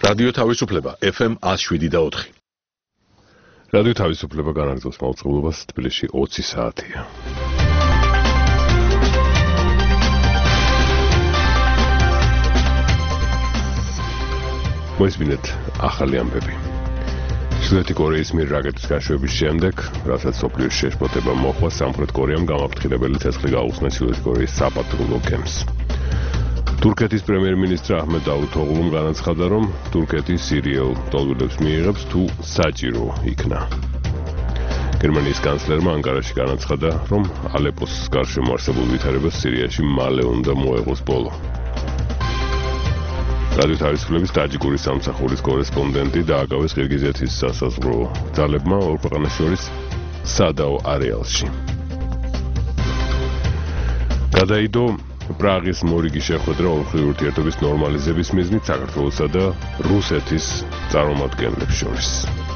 რადიო თავისუფლება FM 107.4. რადიო თავისუფლება განაგრძობს მაუწყებლობას თბილისში 20 საათია. მოისმინეთ ახალი ამბები. ჩრდილოეთი კორეის მიერ რაკეტის გაშვების შემდეგ, რასაც სოფლიოში შეშფოთება მოხდა, სამხრეთ კორეამ გამაფრთხილებელი ცეცხლი გაუხსნა ჩრდილოეთი კორეის საპატრულო გემს. თურქეთის პრემიერ-მინისტრი აჰმედ დავუთოღლუმ განაცხადა, რომ თურქეთი სირიელ ტოლვილებს მიიღებს თუ საჭირო იქნა. გერმანიის კანცლერმა ანკარაში განაცხადა, რომ ალეპოს გარშემო არსებულ ვითარებას სირიაში მალე უნდა მოეღოს ბოლო. რადიო თავისუფლების ტაჯიკური სამსახურის კორესპონდენტი დააკავეს ყირგიზეთის სასაზღვრო ძალებმა ორ ქვეყანას შორის სადაო არეალში. გადაიდო პრაღის მორიგი შეხვედრა ორმხრივი ურთიერთობის ნორმალიზების მიზნით საქართველოსა და რუსეთის წარმომადგენლებს შორის.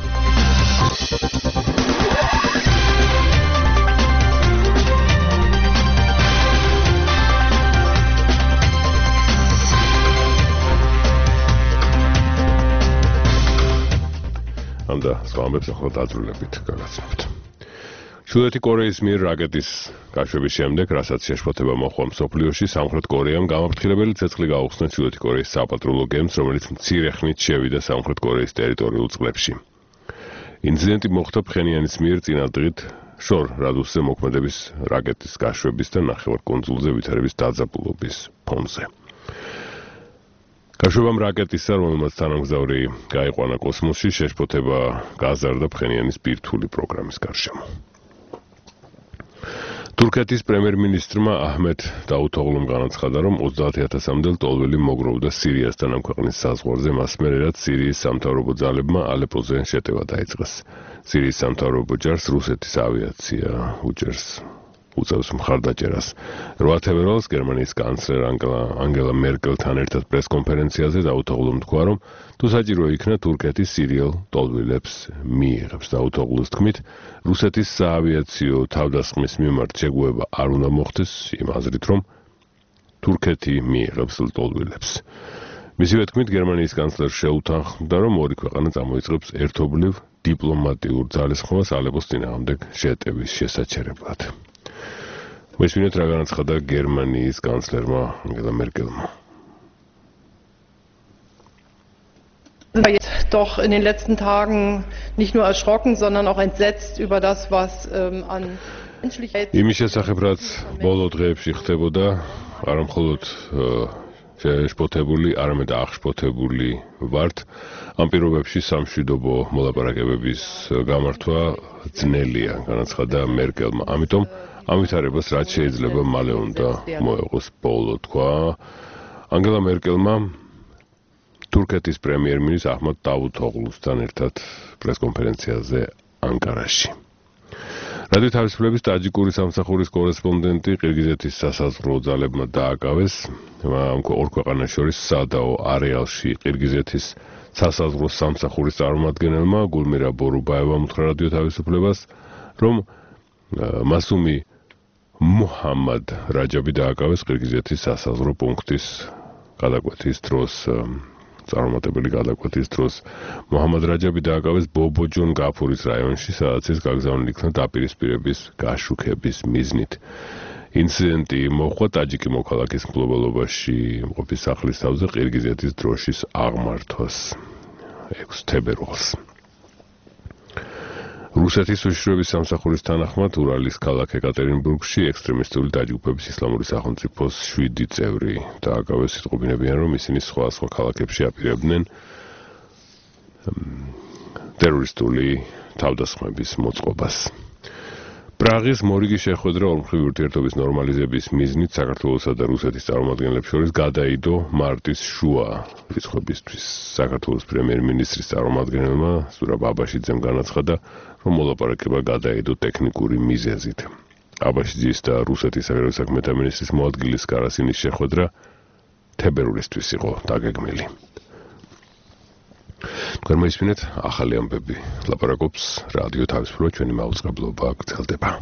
ამდა სხვა ამბებს ახლა დაძრულებით გაგაცნობთ. ჩრდილოეთი კორეის მიერ რაკეტის გაშვების შემდეგ, რასაც შეშფოთება მოხდა მსოფლიოში, სამხრეთ კორეამ გამაფრთხილებელი ცეცხლი გაუხსნა ჩრდილოეთი კორეის საპატრულო გემს, რომელიც მცირე ხნით შევიდა სამხრეთ კორეის ტერიტორიულ წყლებში. ინციდენტი მოხდა ფხენიანის მიერ წინადღით შორ რადიუსზე მოქმედების რაკეტის გაშვების და ნახევარკუნძულზე ვითარების დაძაბულობის ფონზე. გაშვებამ რაკეტისა, რომელმაც თანამგზავრი გაიყვანა კოსმოსში, შეშფოთება გააზარდა ფხენიანის ბირთვული პროგრამის გარშემო. თურქეთის პრემიერ-მინისტრმა აჰმედ დავუთოღლუმ განაცხადა, რომ 30,000-მდე ტოლვილი მოგროვდა სირიასთან ამ ქვეყნის საზღვარზე, მას მერე რაც სირიის სამთავრობო ძალებმა ალეპოზე შეტევა დაიწყეს. სირიის სამთავრობო ჯარს რუსეთის ავიაცია უწევს მხარდაჭერას. 8 თებერვალს გერმანიის კანცლერ ანგელა მერკელთან ერთად პრესკონფერენციაზე დავუთოღლუმ თქვა, რომ თუ საჭირო იქნა თურქეთი სირიელ ტოლვილებს მიიღებს. დავუთოღლუს თქმით, რუსეთის საავიაციო თავდასხმის მიმართ შეგუება არ უნდა მოხდეს იმ აზრით, რომ თურქეთი მიიღებს ტოლვილებს. მისივე თქმით, გერმანიის კანცლერს შეუთანხმდა, რომ ორი ქვეყანა წამოიწყებს ერთობლივ დიპლომატიურ ძალისხმევას ალეპოს წინააღმდეგ შეტევის შესაჩერებლად. მოისმინეთ რა განაცხადა გერმანიის კანცლერმა ანგელა მერკელმა. Doch in den letzten Tagen nicht nur erschrocken, sondern auch entsetzt über das, was an menschlichkeit. იმის შესახებ, რაც ბოლო დღეებში ხდებოდა, არა მხოლოდ შეშფოთებული, არამედ აღშფოთებული ვართ. ამ პირობებში სამშვიდობო მოლაპარაკებების გამართვა ძნელია, განაცხადა მერკელმა. ამიტომ ამ ვითარებას რაც შეიძლება მალე უნდა მოეღოს ბოლო, თქვა ანგელა მერკელმა თურქეთის პრემიერ-მინისტრ აჰმედ დავუთოღლუსთან ერთად პრესკონფერენციაზე ანკარაში. რადიო თავისუფლების ტაჯიკური სამსახურის კორესპონდენტი ყირგიზეთის სასაზღვრო ძალებმა დააკავეს ამ ორ ქვეყანას შორის სადაო არეალში ყირგიზეთის სასაზღვრო სამსახურის წარმომადგენელმა გულმირა ბორუბაევამ უთხრა რადიო თავისუფლებას, რომ მასუმი მუჰამად რაჯაბი დააკავეს ყირგიზეთის სასაზღვრო პუნქტის გადაკვეთის დროს. წარმომადგენელი გადაკვეთის დროს მუჰამად რაჯაბი დააკავეს ბობოჯონ გაფურის რაიონში, სადაც ის გაგზავნილი იქნა დაპირისპირების გაშუქების მიზნით. ინციდენტი მოხდა ტაჯიკი მოქალაქის მფლობელობაში მყოფი სახლის თავზე ყირგიზეთის დროშის აღმართვას 6 თებერვალს. რუსეთის უშიშროების სამსახურის თანახმად ურალის ქალაქ ეკატერინბურგში ექსტრემისტული ტაჯიკების ისლამური სახელმწიფოს 7 წევრი დააკავეს. იტყობინებიან, რომ ისინი სხვა ქალაქებში აპირებდნენ ტერორისტული თავდასხმების მოწყობას. პრაღის მორიგი შეხვედრა ორმხრივი ურთიერთობის ნორმალიზების მიზნით საქართველოსა და რუსეთის წარმომადგენლებს შორის გადაიდო მარტის შუა რიცხვებისთვის. საქართველოს პრემიერ-მინისტრის წარმომადგენელმა ზურაბ აბაშიძემ განაცხადა, რომ მოლაპარაკება გადაიდო ტექნიკური მიზეზით. აბაშიძის და რუსეთის საგარეო საქმეთა მინისტრის მოადგილის კარასინის შეხვედრა თებერვლისთვის იყო დაგეგმილი. გამოისმინეთ ახალი ამბები. ლაპარაკობს რადიო თავისუფლება, ჩვენი მაუწყებლობა გრძელდება.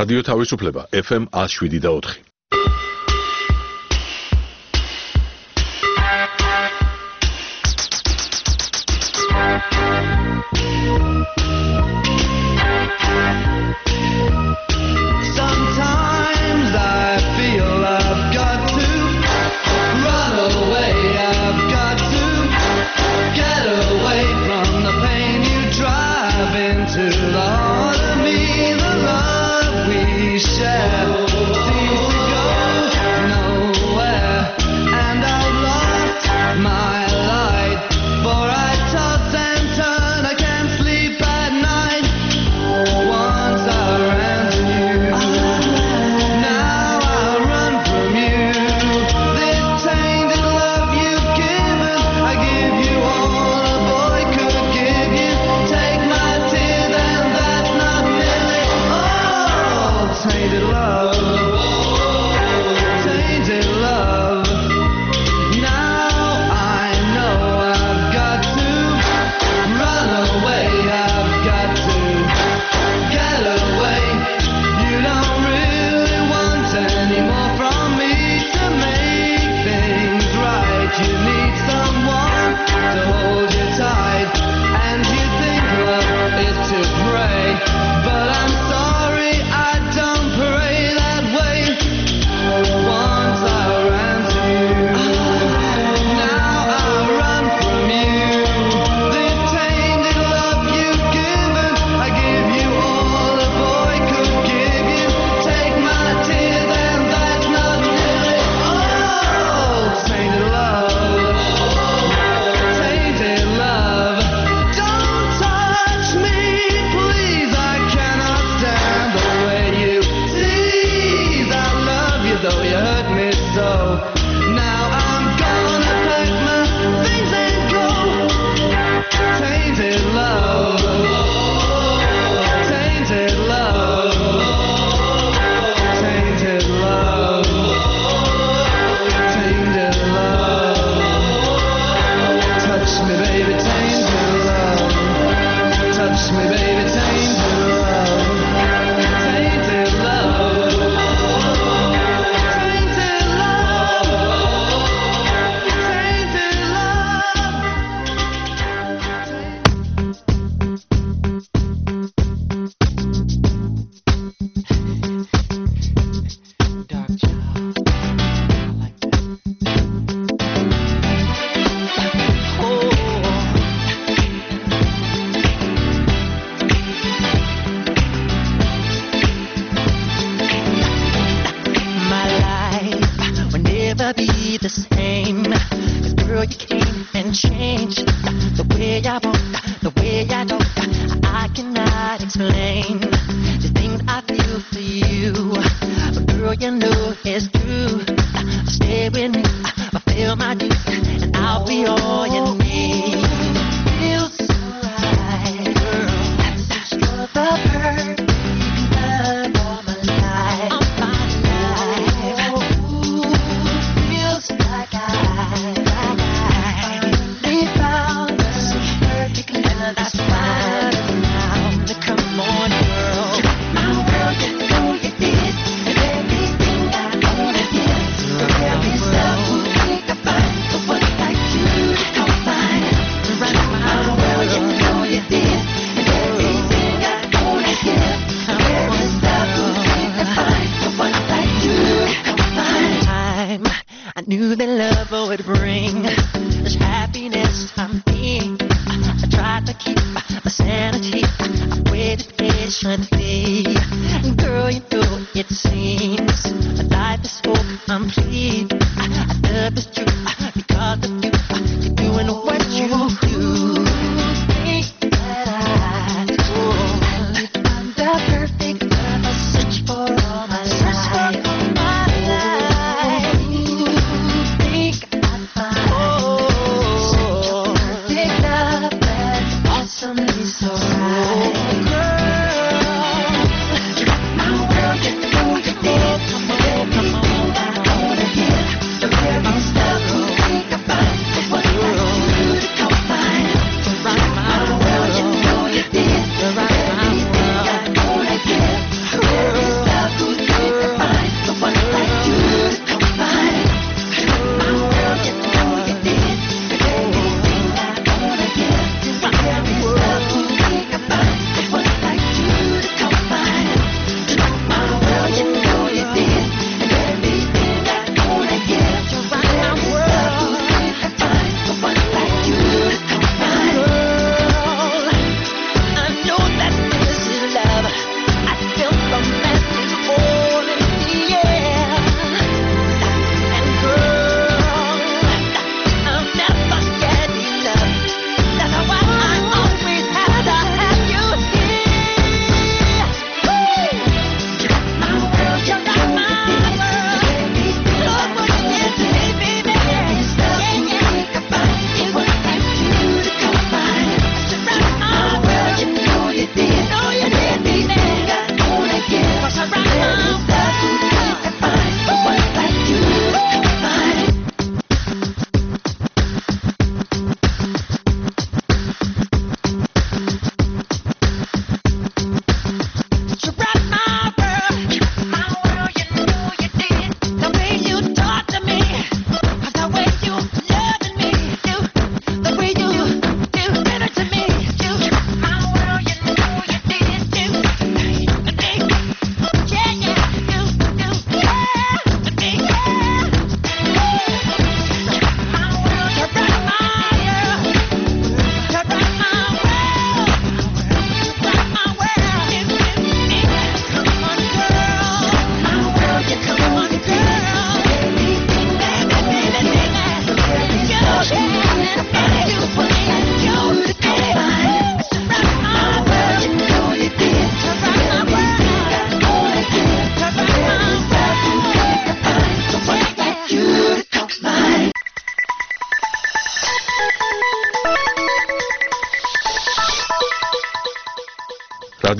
რადიო თავისუფლება FM 107.4.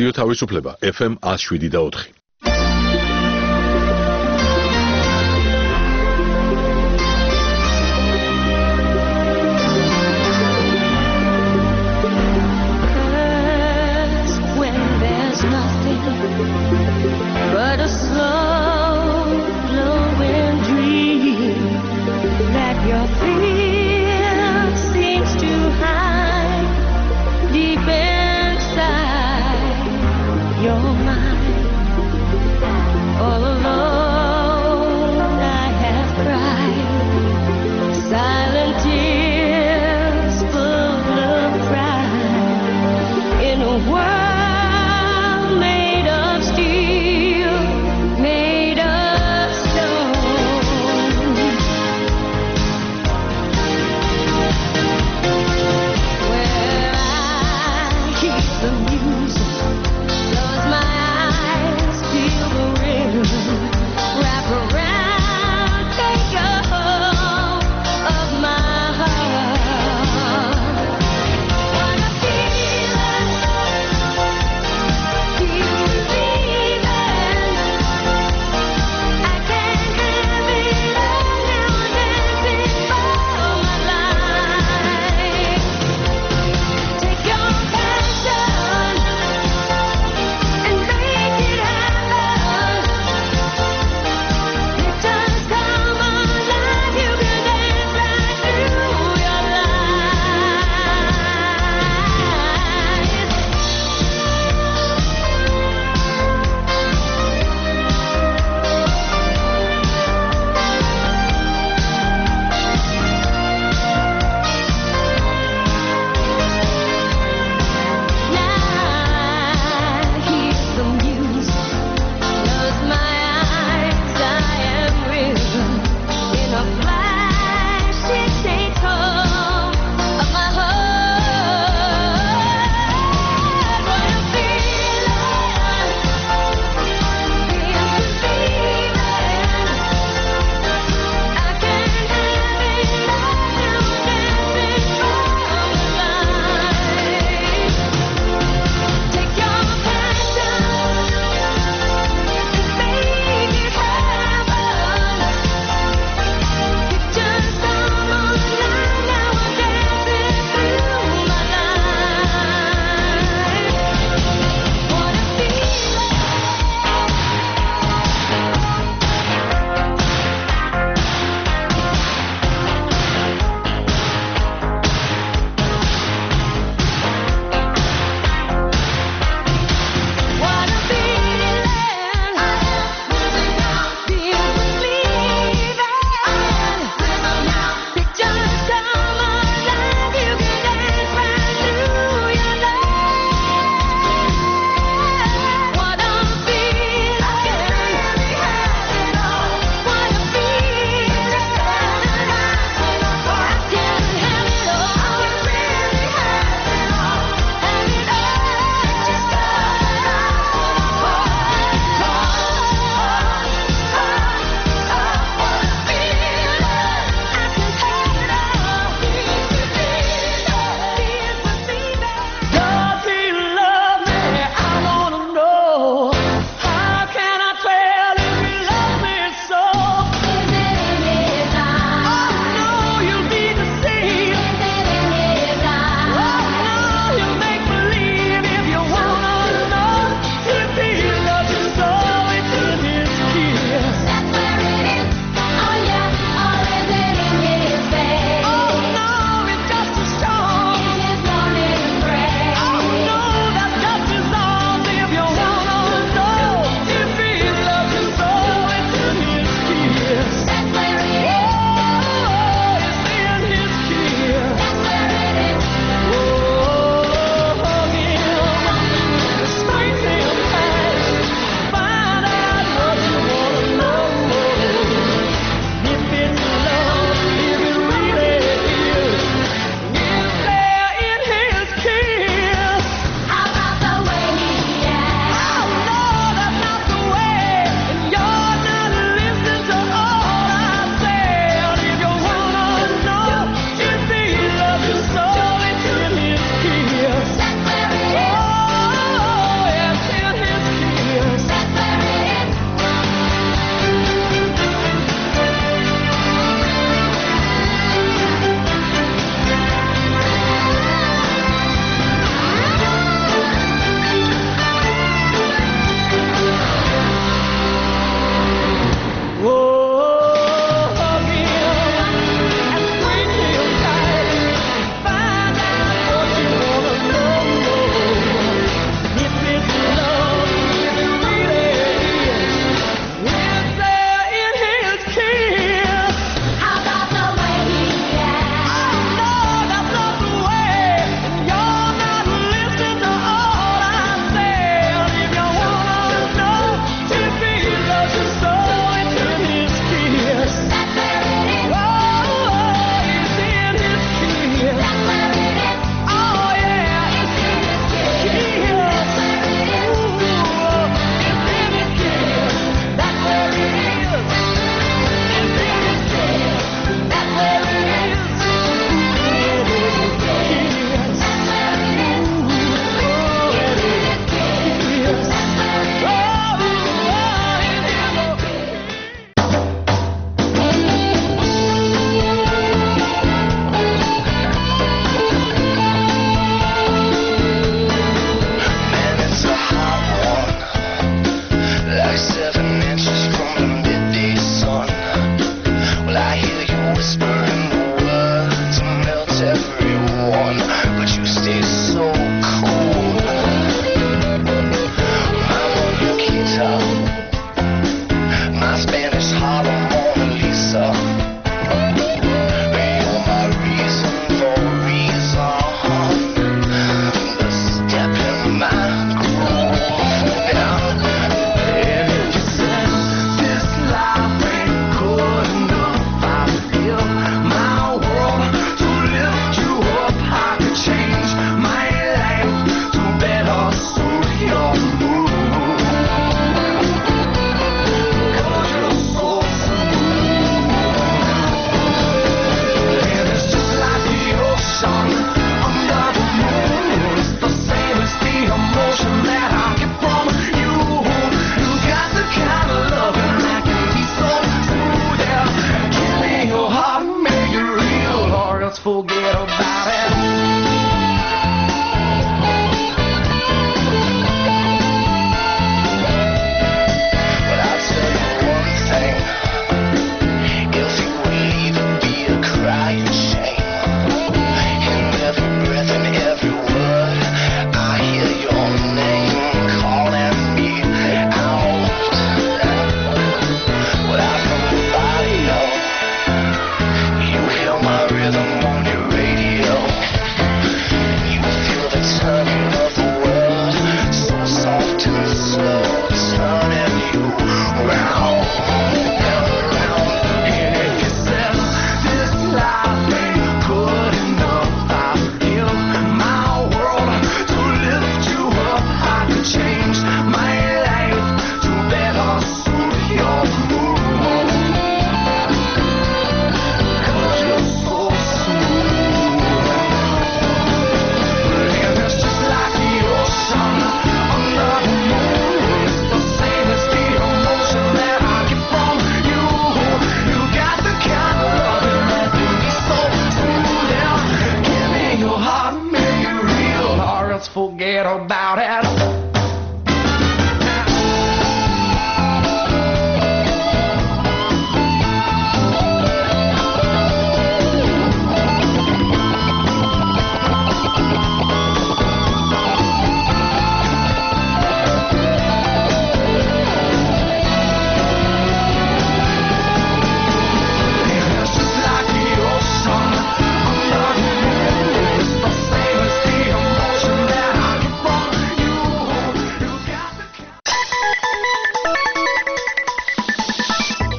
რადიო თავისუფლება FM 107.4. But a slow glowing dream that your fear seems to hide deep inside your mind.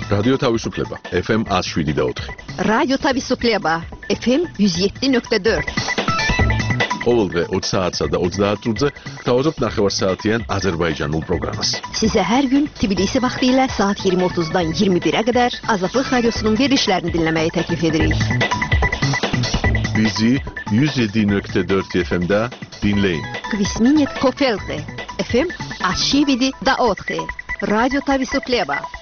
რადიო თავისუფლება FM 107.4. რადიო თავისუფლება FM 107.4. ყოველდღე 20 საათსა და 30 წუთზე გთავაზობთ ნახევარსაათიან აზერბაიჯანულ პროგრამას. Size her gün Tbilisi vaxtilə saat 20:30-dan 21-ə qədər Azadlıq Radiosunun verilişlərini dinləməyi təklif edirik. Bizi 107.4 FM'da dinleyin. Kvisminit Kofelte FM 107.4. Radyo Tavisupleva.